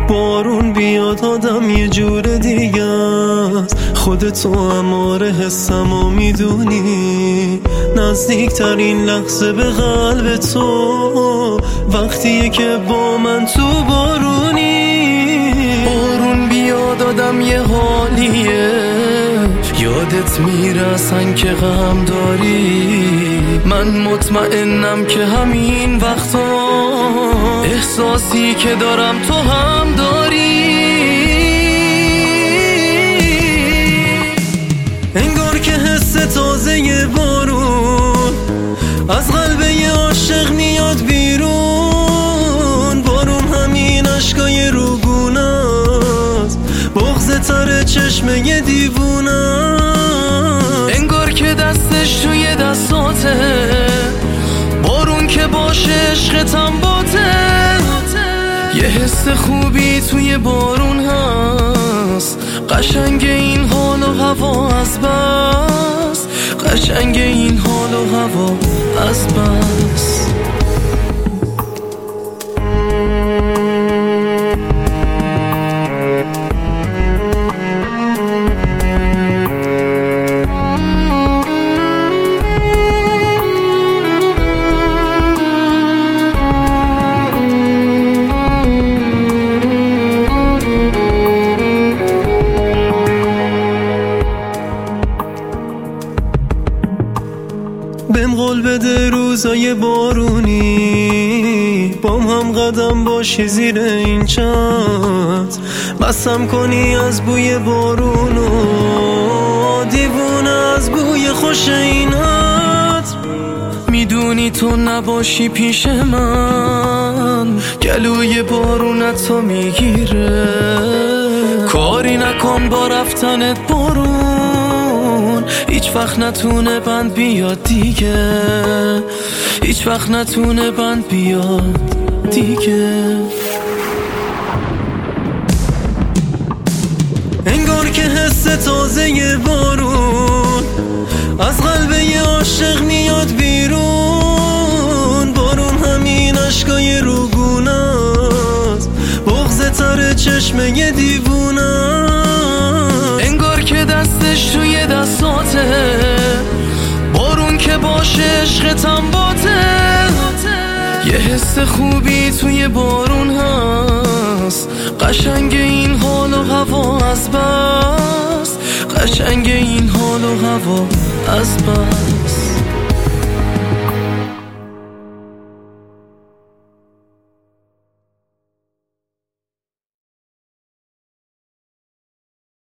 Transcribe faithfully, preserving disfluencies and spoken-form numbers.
بارون بیاد آدم یه جور دیگه است. خودتو اماره حسمو میدونی، نزدیکترین لحظه به قلب تو وقتیه که با من تو بارونی. بارون بیاد آدم یه حالیه، یادت میرسن که غم داری. من مطمئنم که همین وقتا احساسی که دارم تو هم داری. انگار که حس تازه بارون از قلب یه عاشق میاد بیرون. بارون همین عشقای روگونه است، بغض تر چشم یه دیوونه. انگار که دستش توی دستاته، بارون که باشه عشقتم باته. یه حس خوبی توی بارون هست، قشنگ این حال و هوا از بس، قشنگ این حال و هوا از بس. بهم قول بده روزای بارونی بام هم قدم باشی زیر این چتر، بسم کنی از بوی بارونو، دیوونه از بوی خوش این عطر. میدونی تو نباشی پیش من گلوی بارونتو میگیره. کاری نکن با رفتنت بارون، هیچ وقت نتونه بند بیاد دیگه، هیچ وقت نتونه بند بیاد دیگه. انگار که حس تازه بارون از قلب یه عاشق میاد بیرون. بارون همین عشقای روگونه است، بغض تر چشم یه دیوونه. انگار که دستش توی دستاته، بارون که باشه عشقتم باته. یه حس خوبی توی بارون هست، قشنگ این حال و هوا از بس، قشنگ این حال و هوا از بس.